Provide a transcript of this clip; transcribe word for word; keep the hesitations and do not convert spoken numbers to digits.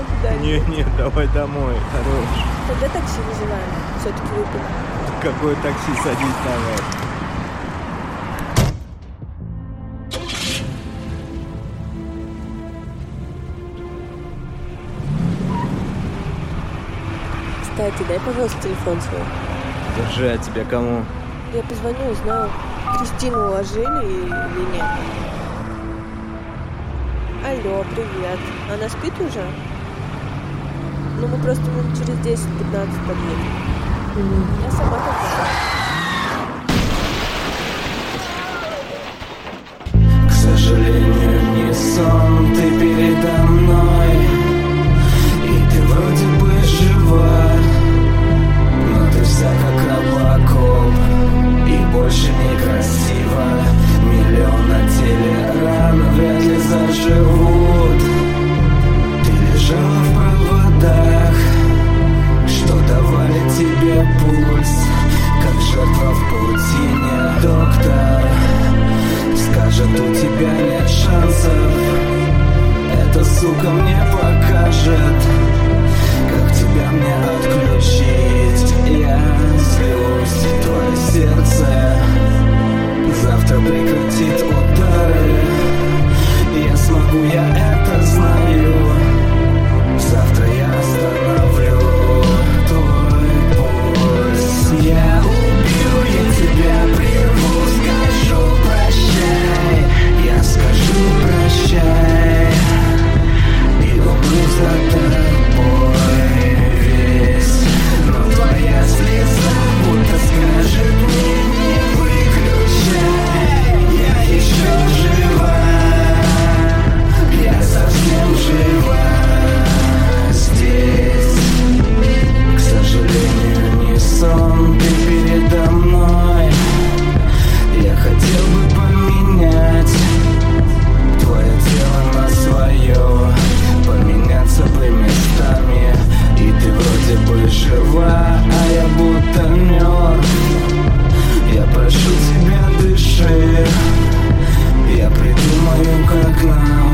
Не-не, давай домой, хорош. Тогда такси вызываем. Все-таки выпили. Какое такси, садись давай. Кстати, дай, пожалуйста, телефон свой. Держи, а тебе кому? Я позвоню, узнаю, Кристину уложили или нет. Алло, привет. Она спит уже? Ну, мы просто минут через десять-пятнадцать подъедем. Mm-hmm. Я сама тогда. К сожалению, не сон, ты передо мной. И ты вроде бы жива, но ты вся как робокоп. И больше некрасиво. Миллион на теле ран вряд ли заживут. Ты лежала в проводах, что давали тебе пульс, как жертва в паутине. Доктор скажет, у тебя нет шансов. Эта сука мне покажет, как тебя мне отключить. Я злюсь, твое сердце завтра прекратит удары. Я смогу, я это знаю. Завтра я остановлю твой пульс. Я убью, я тебя прерву, скажу прощай. Я скажу прощай и умру за тобой весь. Но твоя слеза будто скажет мне не выключай. Я еще жива, я совсем жива здесь. К сожалению, не сон, ты передо мной. Я хотел бы поменять твое тело на свое, поменяться бы местами. И ты вроде бы жива, а я будто мертв. Я прошу тебя, дыши. Я придумаю, как нам